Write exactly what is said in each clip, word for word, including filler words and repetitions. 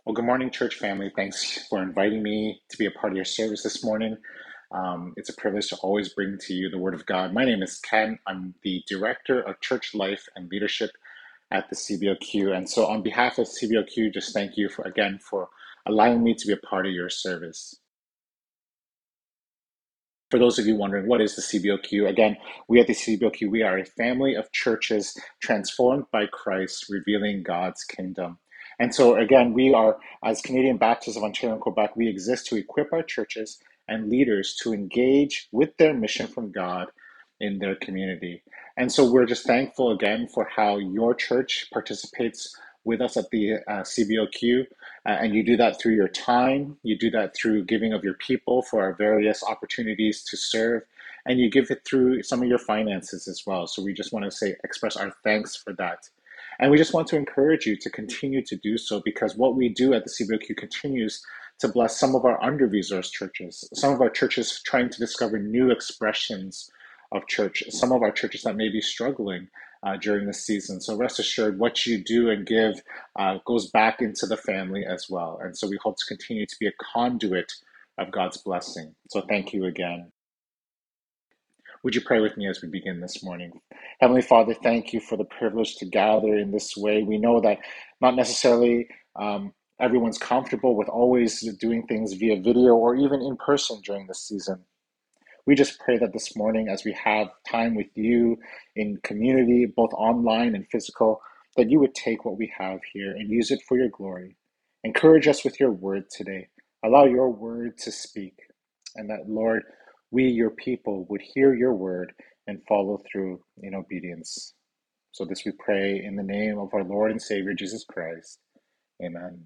Well, good morning, church family. Thanks for inviting me to be a part of your service this morning. Um, it's a privilege to always bring to you the Word of God. My name is Ken. I'm the Director of Church Life and Leadership at the C B O Q. And so, on behalf of C B O Q, just thank you for again for allowing me to be a part of your service. For those of you wondering, what is the C B O Q? Again, we at the C B O Q, we are a family of churches transformed by Christ, revealing God's kingdom. And so, again, we are, as Canadian Baptists of Ontario and Quebec, we exist to equip our churches and leaders to engage with their mission from God in their community. And so we're just thankful again for how your church participates with us at the uh, C B O Q. Uh, and you do that through your time, you do that through giving of your people for our various opportunities to serve, and you give it through some of your finances as well. So we just want to say, express our thanks for that. And we just want to encourage you to continue to do so because what we do at the C B O Q continues to bless some of our under-resourced churches, some of our churches trying to discover new expressions of church, some of our churches that may be struggling uh, during this season. So rest assured, what you do and give uh, goes back into the family as well. And so we hope to continue to be a conduit of God's blessing. So thank you again. Would you pray with me as we begin this morning? Heavenly Father, thank you for the privilege to gather in this way. We know that not necessarily um, everyone's comfortable with always doing things via video or even in person during this season. We just pray that this morning, as we have time with you in community, both online and physical, that you would take what we have here and use it for your glory. Encourage us with your word today. Allow your word to speak, and that, Lord, we, your people, would hear your word and follow through in obedience. So this we pray in the name of our Lord and Savior, Jesus Christ. Amen.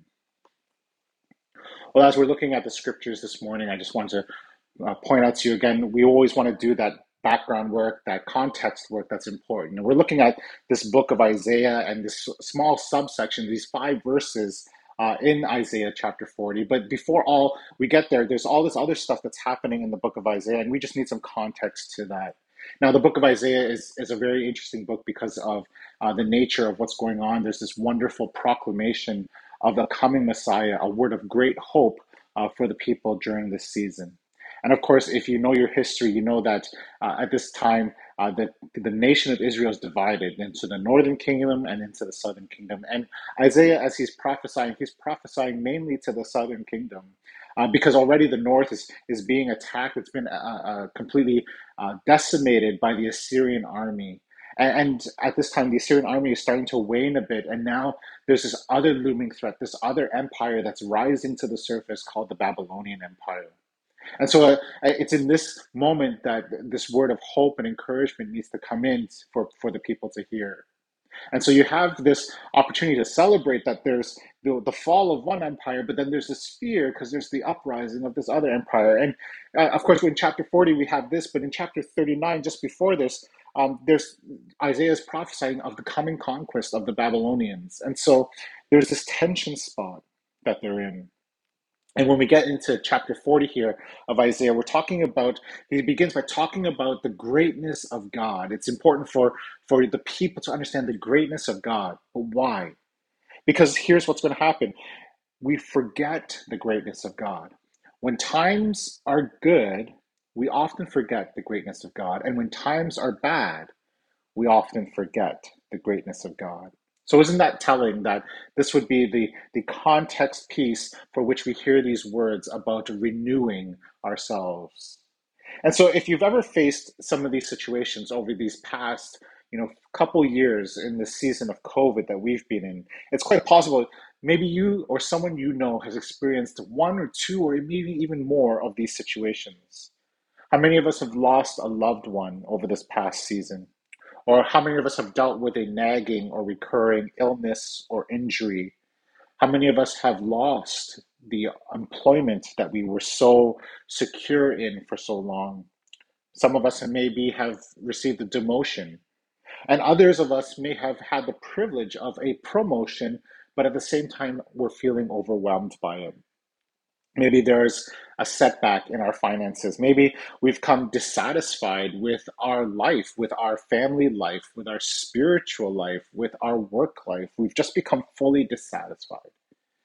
Well, as we're looking at the scriptures this morning, I just want to uh, point out to you again, we always want to do that background work, that context work that's important. And we're looking at this book of Isaiah and this small subsection, these five verses uh, in Isaiah chapter forty. But before all we get there, there's all this other stuff that's happening in the book of Isaiah, and we just need some context to that. Now, the book of Isaiah is, is a very interesting book because of uh, the nature of what's going on. There's this wonderful proclamation of the coming Messiah, a word of great hope uh, for the people during this season. And of course, if you know your history, you know that uh, at this time, uh, the, the nation of Israel is divided into the northern kingdom and into the southern kingdom. And Isaiah, as he's prophesying, he's prophesying mainly to the southern kingdom. Uh, because already the north is, is being attacked. It's been uh, uh, completely uh, decimated by the Assyrian army. And, and at this time, the Assyrian army is starting to wane a bit. And now there's this other looming threat, this other empire that's rising to the surface called the Babylonian Empire. And so uh, it's in this moment that this word of hope and encouragement needs to come in for, for the people to hear. And so you have this opportunity to celebrate that there's the, the fall of one empire, but then there's this fear because there's the uprising of this other empire. And uh, of course, in chapter forty, we have this, but in chapter thirty-nine, just before this, um, there's Isaiah's prophesying of the coming conquest of the Babylonians. And so there's this tension spot that they're in. And when we get into chapter forty here of Isaiah, we're talking about, he begins by talking about the greatness of God. It's important for, for the people to understand the greatness of God. But why? Because here's what's going to happen. We forget the greatness of God. When times are good, we often forget the greatness of God. And when times are bad, we often forget the greatness of God. So isn't that telling that this would be the, the context piece for which we hear these words about renewing ourselves? And so if you've ever faced some of these situations over these past, you know, couple years in the season of COVID that we've been in, it's quite possible maybe you or someone you know has experienced one or two or maybe even more of these situations. How many of us have lost a loved one over this past season? Or how many of us have dealt with a nagging or recurring illness or injury? How many of us have lost the employment that we were so secure in for so long? Some of us maybe have received a demotion, and others of us may have had the privilege of a promotion, but at the same time, we're feeling overwhelmed by it. Maybe there's a setback in our finances. Maybe we've come dissatisfied with our life, with our family life, with our spiritual life, with our work life. We've just become fully dissatisfied.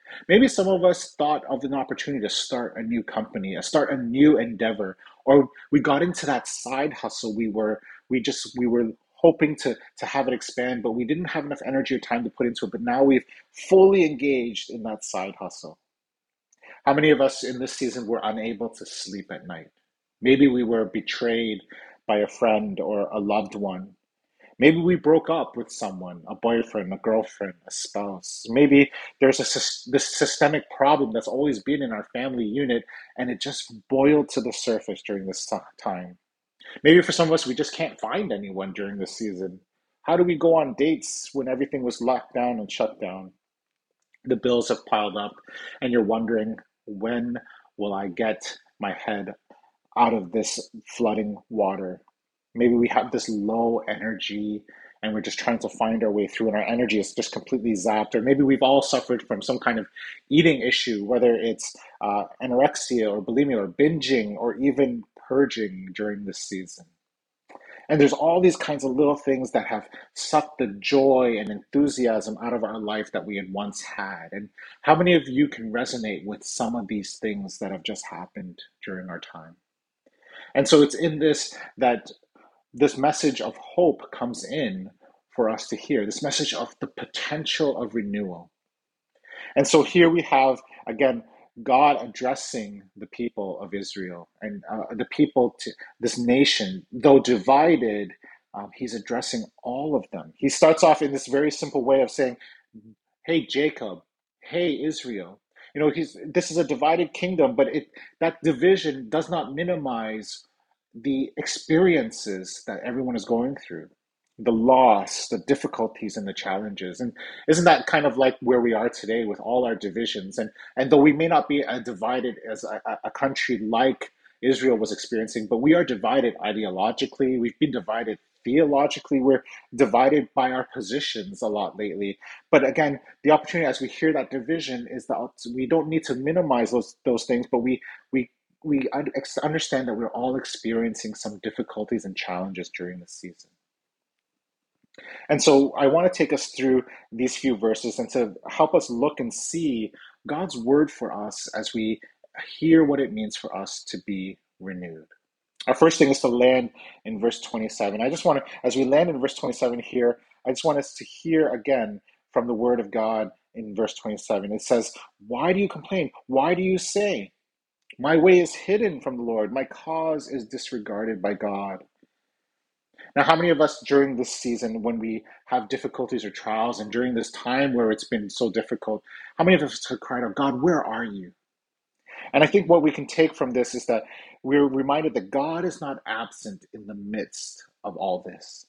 Maybe some of us thought of an opportunity to start a new company, uh, start a new endeavor, or we got into that side hustle. We were we just we were hoping to to have it expand, but we didn't have enough energy or time to put into it. But now we've fully engaged in that side hustle. How many of us in this season were unable to sleep at night? Maybe we were betrayed by a friend or a loved one. Maybe we broke up with someone, a boyfriend, a girlfriend, a spouse. Maybe there's a this systemic problem that's always been in our family unit, and it just boiled to the surface during this time. Maybe for some of us, we just can't find anyone during this season. How do we go on dates when everything was locked down and shut down? The bills have piled up, and you're wondering, when will I get my head out of this flooding water? Maybe we have this low energy and we're just trying to find our way through, and our energy is just completely zapped. Or maybe we've all suffered from some kind of eating issue, whether it's uh, anorexia or bulimia or binging or even purging during this season. And there's all these kinds of little things that have sucked the joy and enthusiasm out of our life that we had once had. And how many of you can resonate with some of these things that have just happened during our time? And so it's in this that this message of hope comes in for us to hear, this message of the potential of renewal. And so here we have, again, God addressing the people of Israel and uh, the people to this nation, though divided, um, he's addressing all of them. He starts off in this very simple way of saying, hey, Jacob, hey, Israel. You know, he's this is a divided kingdom, but it that division does not minimize the experiences that everyone is going through, the loss, the difficulties, and the challenges. And isn't that kind of like where we are today with all our divisions? And and though we may not be uh, divided as a, a country like Israel was experiencing, but we are divided ideologically. We've been divided theologically. We're divided by our positions a lot lately. But again, the opportunity as we hear that division is that we don't need to minimize those those things, but we we we understand that we're all experiencing some difficulties and challenges during this season. And so I want to take us through these few verses and to help us look and see God's word for us as we hear what it means for us to be renewed. Our first thing is to land in verse twenty-seven. I just want to, as we land in verse twenty-seven here, I just want us to hear again from the word of God in verse twenty-seven. It says, why do you complain? Why do you say, my way is hidden from the Lord. My cause is disregarded by God. Now, how many of us during this season, when we have difficulties or trials, and during this time where it's been so difficult, how many of us have cried out, God, where are you? And I think what we can take from this is that we're reminded that God is not absent in the midst of all this.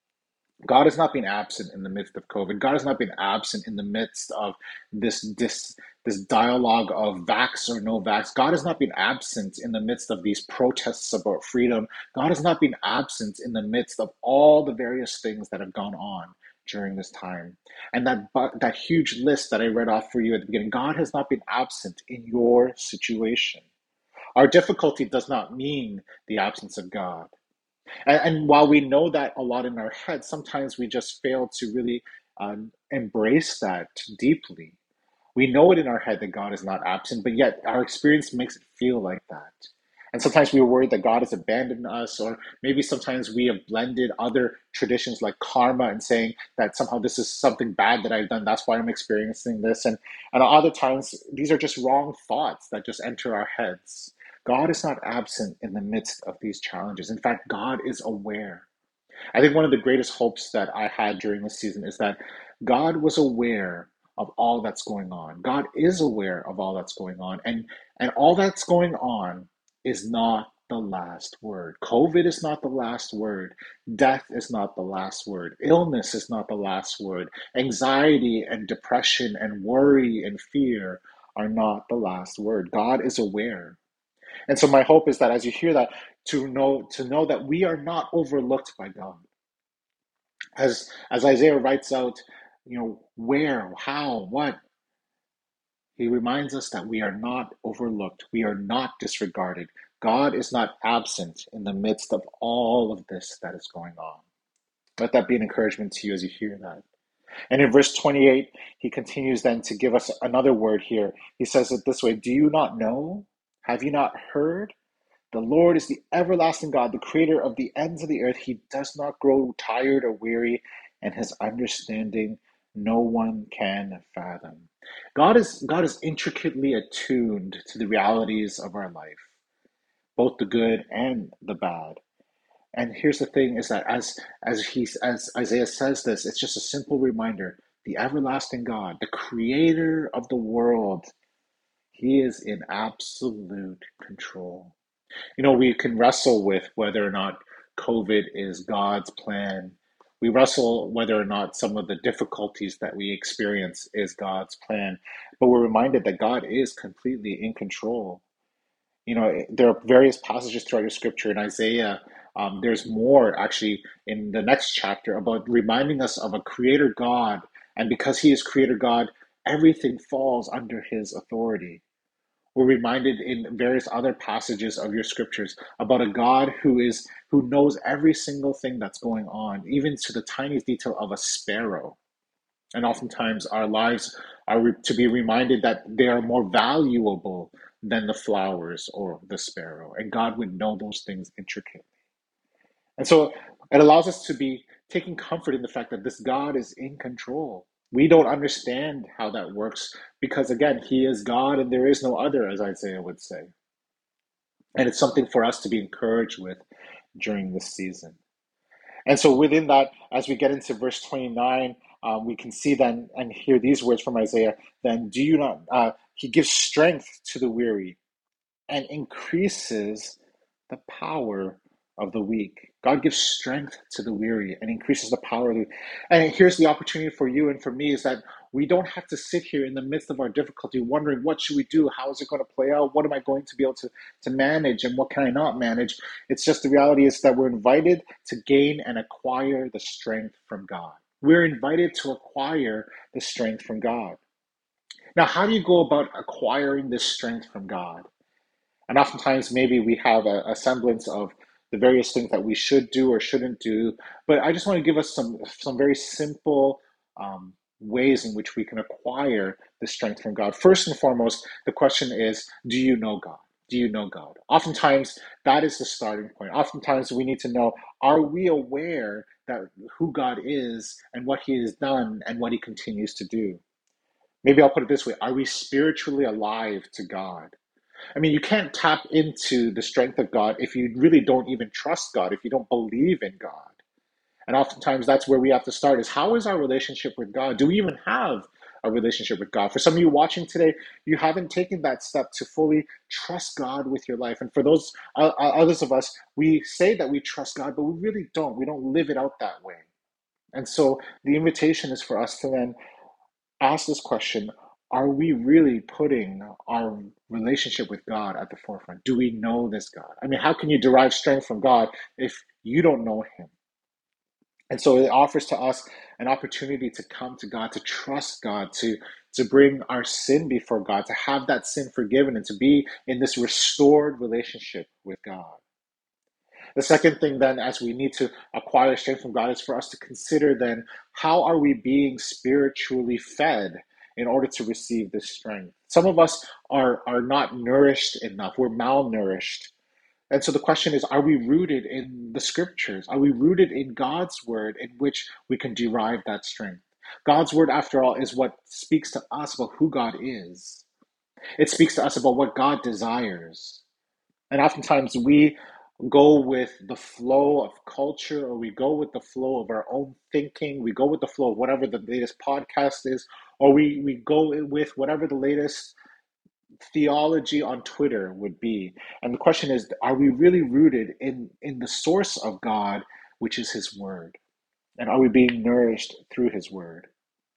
God has not been absent in the midst of COVID. God has not been absent in the midst of this, this, this dialogue of vax or no vax. God has not been absent in the midst of these protests about freedom. God has not been absent in the midst of all the various things that have gone on during this time. And that, that huge list that I read off for you at the beginning, God has not been absent in your situation. Our difficulty does not mean the absence of God. And, and while we know that a lot in our heads, sometimes we just fail to really um, embrace that deeply. We know it in our head that God is not absent, but yet our experience makes it feel like that. And sometimes we are worried that God has abandoned us, or maybe sometimes we have blended other traditions like karma and saying that somehow this is something bad that I've done, that's why I'm experiencing this. And, and other times, these are just wrong thoughts that just enter our heads. God is not absent in the midst of these challenges. In fact, God is aware. I think one of the greatest hopes that I had during this season is that God was aware of all that's going on. God is aware of all that's going on. And, and all that's going on is not the last word. COVID is not the last word. Death is not the last word. Illness is not the last word. Anxiety and depression and worry and fear are not the last word. God is aware. And so my hope is that as you hear that, to know to know that we are not overlooked by God. As as Isaiah writes out, you know, where, how, what, he reminds us that we are not overlooked. We are not disregarded. God is not absent in the midst of all of this that is going on. Let that be an encouragement to you as you hear that. And in verse twenty-eight, he continues then to give us another word here. He says it this way: Do you not know? Have you not heard? The Lord is the everlasting God, the creator of the ends of the earth. He does not grow tired or weary, and his understanding no one can fathom. God is God is intricately attuned to the realities of our life, both the good and the bad. And here's the thing is that as as he as Isaiah says this, it's just a simple reminder: the everlasting God, the creator of the world, he is in absolute control. You know, we can wrestle with whether or not COVID is God's plan. We wrestle whether or not some of the difficulties that we experience is God's plan. But we're reminded that God is completely in control. You know, there are various passages throughout your scripture in Isaiah. Um, there's more actually in the next chapter about reminding us of a creator God. And because he is creator God, everything falls under his authority. We're reminded in various other passages of your scriptures about a God who is who knows every single thing that's going on, even to the tiniest detail of a sparrow. And oftentimes our lives are re- to be reminded that they are more valuable than the flowers or the sparrow. And God would know those things intricately. And so it allows us to be taking comfort in the fact that this God is in control. We don't understand how that works because, again, He is God and there is no other, as Isaiah would say. And it's something for us to be encouraged with during this season. And so within that, as we get into verse twenty-nine, um, we can see then and hear these words from Isaiah. Then do you not, uh, he gives strength to the weary and increases the power of the weak. God gives strength to the weary and increases the power of the weak. And here's the opportunity for you and for me is that we don't have to sit here in the midst of our difficulty wondering what should we do? How is it going to play out? What am I going to be able to, to manage and what can I not manage? It's just the reality is that we're invited to gain and acquire the strength from God. We're invited to acquire the strength from God. Now, how do you go about acquiring this strength from God? And oftentimes, maybe we have a, a semblance of the various things that we should do or shouldn't do. But I just want to give us some some very simple um, ways in which we can acquire the strength from God. First and foremost, the question is, do you know God? Do you know God? Oftentimes, that is the starting point. Oftentimes, we need to know, are we aware that who God is and what He has done and what He continues to do? Maybe I'll put it this way. Are we spiritually alive to God? I mean, you can't tap into the strength of God if you really don't even trust God, if you don't believe in God. And oftentimes that's where we have to start is how is our relationship with God? Do we even have a relationship with God? For some of you watching today, you haven't taken that step to fully trust God with your life. And for those uh, others of us, we say that we trust God, but we really don't. We don't live it out that way. And so the invitation is for us to then ask this question: are we really putting our relationship with God at the forefront? Do we know this God? I mean, how can you derive strength from God if you don't know Him? And so it offers to us an opportunity to come to God, to trust God, to, to bring our sin before God, to have that sin forgiven, and to be in this restored relationship with God. The second thing then, as we need to acquire strength from God, is for us to consider then, how are we being spiritually fed in order to receive this strength? Some of us are, are not nourished enough. We're malnourished. And so the question is, are we rooted in the scriptures? Are we rooted in God's word in which we can derive that strength? God's word, after all, is what speaks to us about who God is. It speaks to us about what God desires. And oftentimes we go with the flow of culture, or we go with the flow of our own thinking. We go with the flow of whatever the latest podcast is, or we, we go with whatever the latest theology on Twitter would be. And the question is, are we really rooted in, in the source of God, which is His word? And are we being nourished through His word?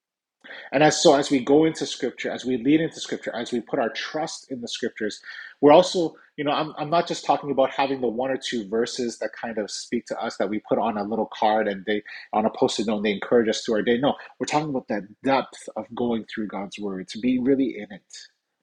And as so as we go into scripture, as we lead into scripture, as we put our trust in the scriptures, we're also, you know, I'm, I'm not just talking about having the one or two verses that kind of speak to us that we put on a little card and they on a post-it note and they encourage us through our day. No, we're talking about that depth of going through God's word, to be really in it.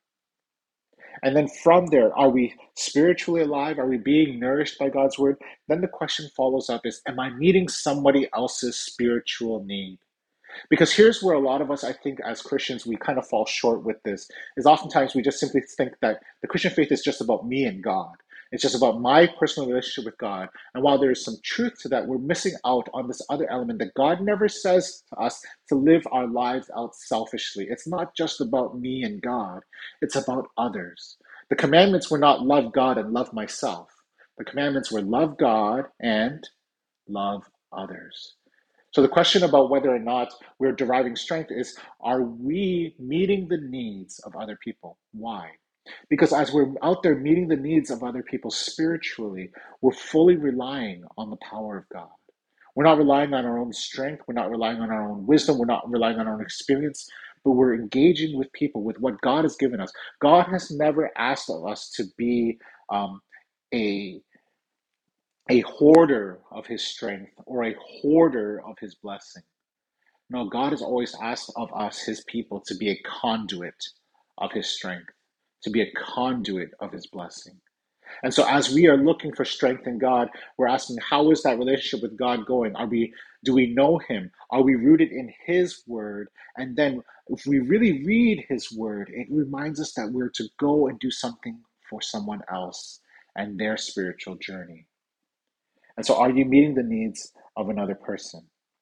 And then from there, are we spiritually alive? Are we being nourished by God's word? Then the question follows up is, am I meeting somebody else's spiritual need? Because here's where a lot of us, I think, as Christians, we kind of fall short with this, is oftentimes we just simply think that the Christian faith is just about me and God. It's just about my personal relationship with God. And while there is some truth to that, we're missing out on this other element that God never says to us to live our lives out selfishly. It's not just about me and God, it's about others. The commandments were not love God and love myself. The commandments were love God and love others. So the question about whether or not we're deriving strength is, are we meeting the needs of other people? Why? Because as we're out there meeting the needs of other people spiritually, we're fully relying on the power of God. We're not relying on our own strength. We're not relying on our own wisdom. We're not relying on our own experience, but we're engaging with people with what God has given us. God has never asked of us to be um, a a hoarder of his strength or a hoarder of his blessing. No, God has always asked of us, his people, to be a conduit of his strength, to be a conduit of his blessing. And so as we are looking for strength in God, we're asking, how is that relationship with God going? Are we, do we know him? Are we rooted in his word? And then if we really read his word, it reminds us that we're to go and do something for someone else and their spiritual journey. And so are you meeting the needs of another person?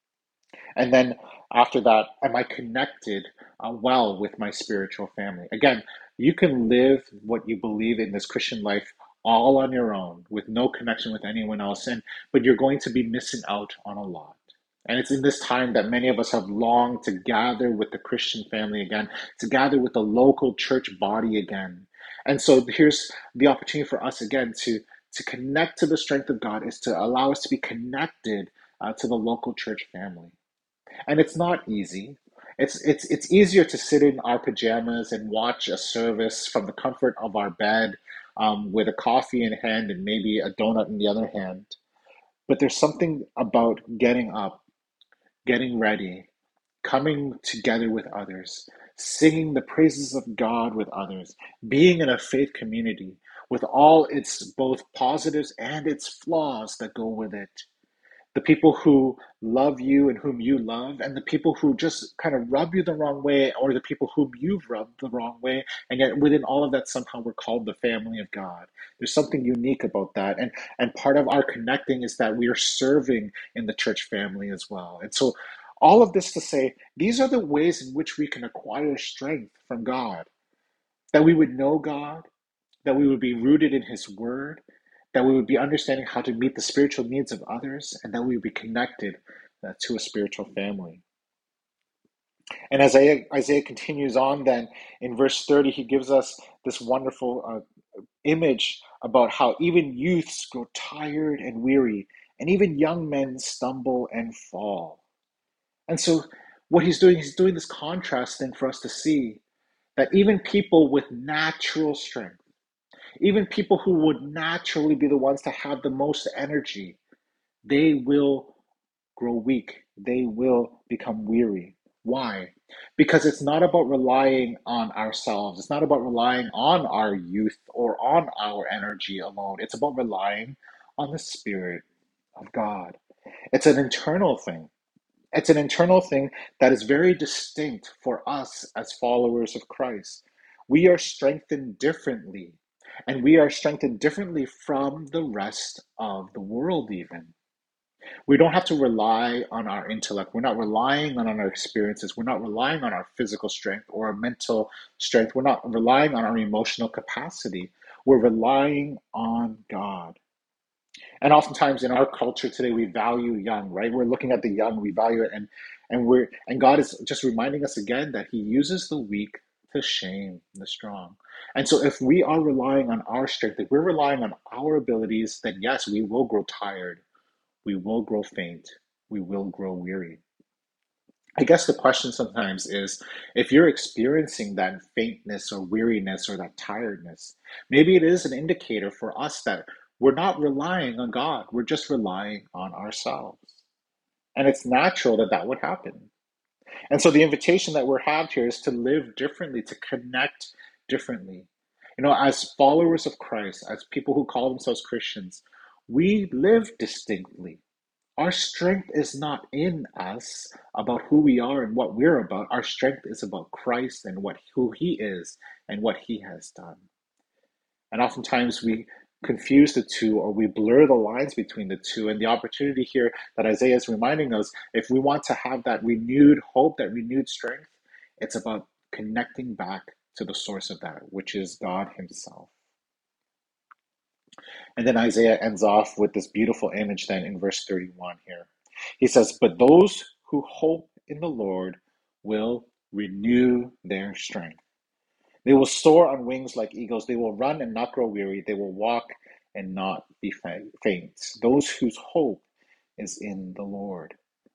And then after that, am I connected uh, well with my spiritual family? Again, you can live what you believe in this Christian life all on your own with no connection with anyone else, and but you're going to be missing out on a lot. And it's in this time that many of us have longed to gather with the Christian family again, to gather with the local church body again. And so here's the opportunity for us again to to connect to the strength of God is to allow us to be connected uh, to the local church family. And it's not easy. It's it's it's easier to sit in our pajamas and watch a service from the comfort of our bed, um, with a coffee in hand and maybe a donut in the other hand. But there's something about getting up, getting ready, coming together with others, singing the praises of God with others, being in a faith community with all its both positives and its flaws that go with it, the people who love you and whom you love, and the people who just kind of rub you the wrong way, or the people whom you've rubbed the wrong way. And yet, within all of that, somehow we're called the family of God. There's something unique about that. And, and part of our connecting is that we are serving in the church family as well. And so, all of this to say, these are the ways in which we can acquire strength from God, that we would know God, that we would be rooted in his word, that we would be understanding how to meet the spiritual needs of others, and that we would be connected uh, to a spiritual family. And as Isaiah, Isaiah continues on, then in verse thirty, he gives us this wonderful uh, image about how even youths grow tired and weary, and even young men stumble and fall. And so, what he's doing, he's doing this contrast then for us to see that even people with natural strength, even people who would naturally be the ones to have the most energy, they will grow weak. They will become weary. Why? Because it's not about relying on ourselves. It's not about relying on our youth or on our energy alone. It's about relying on the Spirit of God. It's an internal thing. It's an internal thing that is very distinct for us as followers of Christ. We are strengthened differently, and we are strengthened differently from the rest of the world, even. We don't have to rely on our intellect. We're not relying on our experiences. We're not relying on our physical strength or our mental strength. We're not relying on our emotional capacity. We're relying on God. And oftentimes in our culture today, we value young, right? We're looking at the young, we value it, and and we're and God is just reminding us again that He uses the weak to shame the strong. And so if we are relying on our strength, if we're relying on our abilities, then yes, we will grow tired, we will grow faint, we will grow weary. I guess the question sometimes is, if you're experiencing that faintness or weariness or that tiredness, maybe it is an indicator for us that we're not relying on God. We're just relying on ourselves. And it's natural that that would happen. And so the invitation that we have here is to live differently, to connect differently. You know, as followers of Christ, as people who call themselves Christians, we live distinctly. Our strength is not in us about who we are and what we're about. Our strength is about Christ and what who he is and what he has done. And oftentimes we confuse the two or we blur the lines between the two. And the opportunity here that Isaiah is reminding us, if we want to have that renewed hope, that renewed strength, it's about connecting back to the source of that, which is God himself. And then Isaiah ends off with this beautiful image then in verse thirty-one here. He says, but those who hope in the Lord will renew their strength. They will soar on wings like eagles. They will run and not grow weary. They will walk and not be faint. Those whose hope is in the Lord.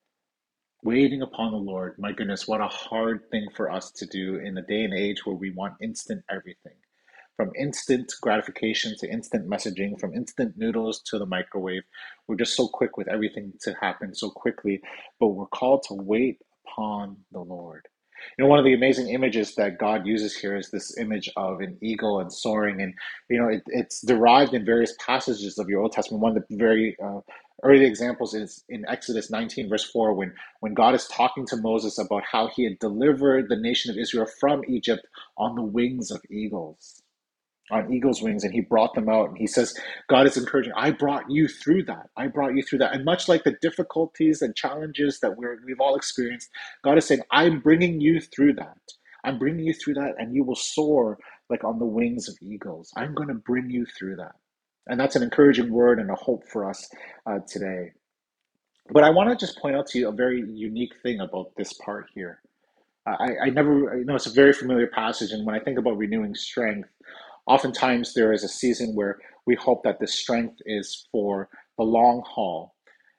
Waiting upon the Lord. My goodness, what a hard thing for us to do in a day and age where we want instant everything. From instant gratification to instant messaging, from instant noodles to the microwave. We're just so quick with everything to happen so quickly, but we're called to wait upon the Lord. You know, one of the amazing images that God uses here is this image of an eagle and soaring. And, you know, it, it's derived in various passages of your Old Testament. One of the very uh, early examples is in Exodus nineteen, verse four, when, when God is talking to Moses about how he had delivered the nation of Israel from Egypt on the wings of eagles. On eagle's wings, and he brought them out. And he says, God is encouraging, I brought you through that. I brought you through that. And much like the difficulties and challenges that we're, we've all experienced, God is saying, I'm bringing you through that. I'm bringing you through that, and you will soar like on the wings of eagles. I'm going to bring you through that. And that's an encouraging word and a hope for us uh, today. But I want to just point out to you a very unique thing about this part here. I, I never, you know, it's a very familiar passage. And when I think about renewing strength, oftentimes there is a season where we hope that this strength is for the long haul.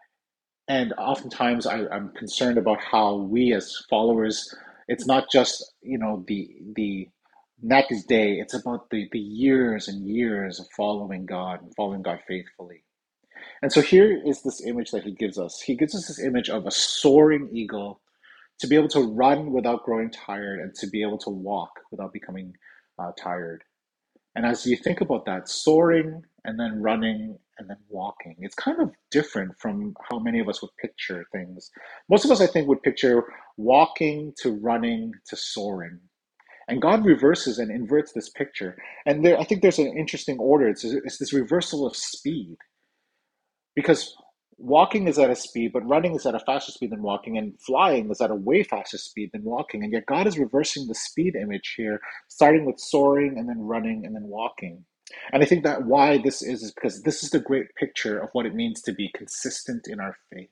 And oftentimes I, I'm concerned about how we as followers, it's not just, you know, the the next day, it's about the, the years and years of following God and following God faithfully. And so here is this image that he gives us. He gives us this image of a soaring eagle to be able to run without growing tired and to be able to walk without becoming uh, tired. And as you think about that, soaring and then running and then walking, it's kind of different from how many of us would picture things. Most of us, I think, would picture walking to running to soaring. And God reverses and inverts this picture. And there, I think there's an interesting order. It's, it's this reversal of speed. Because walking is at a speed, but running is at a faster speed than walking, and flying is at a way faster speed than walking. And yet God is reversing the speed image here, starting with soaring and then running and then walking. And I think that why this is is because this is the great picture of what it means to be consistent in our faith.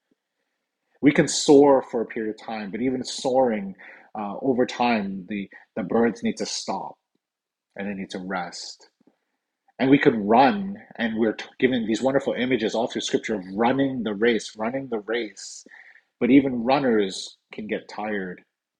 We can soar for a period of time, but even soaring uh, over time, the, the birds need to stop and they need to rest. And we could run, and we're given these wonderful images all through scripture of running the race, running the race. But even runners can get tired.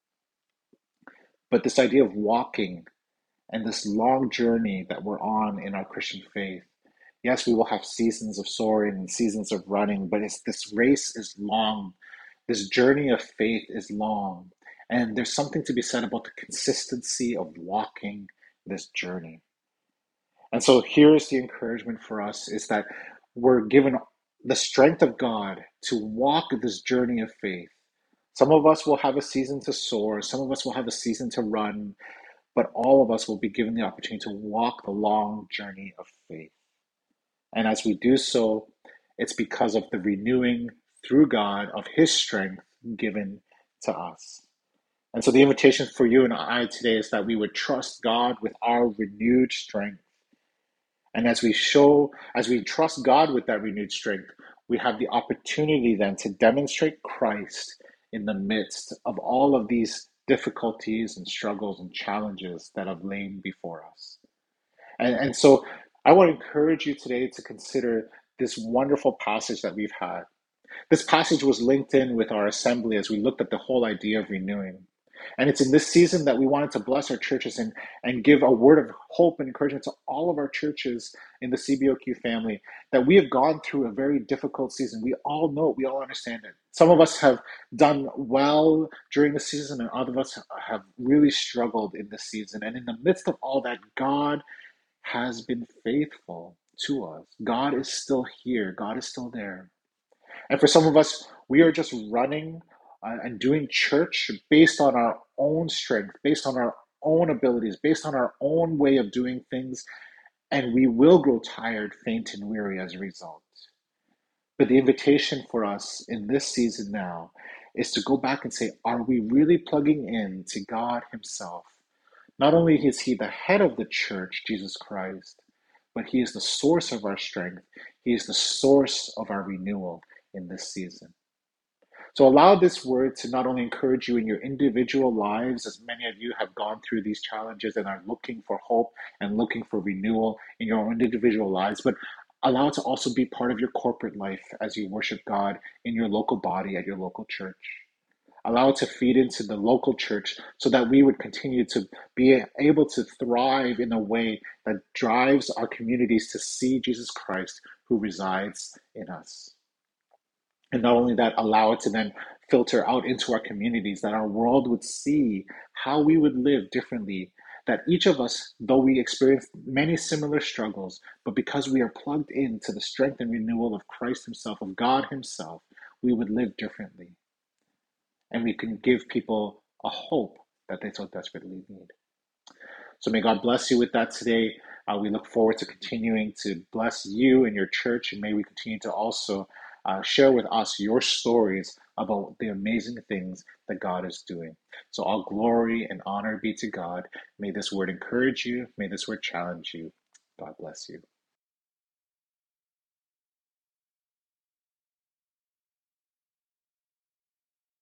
But this idea of walking and this long journey that we're on in our Christian faith, yes, we will have seasons of soaring and seasons of running, but it's this race is long. This journey of faith is long. And there's something to be said about the consistency of walking this journey. And so here's the encouragement for us is that we're given the strength of God to walk this journey of faith. Some of us will have a season to soar, some of us will have a season to run, but all of us will be given the opportunity to walk the long journey of faith. And as we do so, it's because of the renewing through God of his strength given to us. And so the invitation for you and I today is that we would trust God with our renewed strength. And as we show, as we trust God with that renewed strength, we have the opportunity then to demonstrate Christ in the midst of all of these difficulties and struggles and challenges that have lain before us. And, and so I want to encourage you today to consider this wonderful passage that we've had. This passage was linked in with our assembly as we looked at the whole idea of renewing. And it's in this season that we wanted to bless our churches and, and give a word of hope and encouragement to all of our churches in the C B O Q family that we have gone through a very difficult season. We all know it. We all understand it. Some of us have done well during the season, and other of us have really struggled in the season. And in the midst of all that, God has been faithful to us. God is still here. God is still there. And for some of us, we are just running uh, and doing church based on our own strength, based on our own abilities, based on our own way of doing things, and we will grow tired, faint, and weary as a result. But the invitation for us in this season now is to go back and say, are we really plugging in to God Himself? Not only is He the head of the church, Jesus Christ, but He is the source of our strength. He is the source of our renewal in this season. So allow this word to not only encourage you in your individual lives, as many of you have gone through these challenges and are looking for hope and looking for renewal in your own individual lives, but allow it to also be part of your corporate life as you worship God in your local body at your local church. Allow it to feed into the local church so that we would continue to be able to thrive in a way that drives our communities to see Jesus Christ who resides in us. And not only that, allow it to then filter out into our communities, that our world would see how we would live differently. That each of us, though we experience many similar struggles, but because we are plugged into the strength and renewal of Christ Himself, of God Himself, we would live differently. And we can give people a hope that they so desperately need. So may God bless you with that today. Uh, we look forward to continuing to bless you and your church, and may we continue to also uh, share with us your stories about the amazing things that God is doing. So all glory and honor be to God. May this word encourage you. May this word challenge you. God bless you.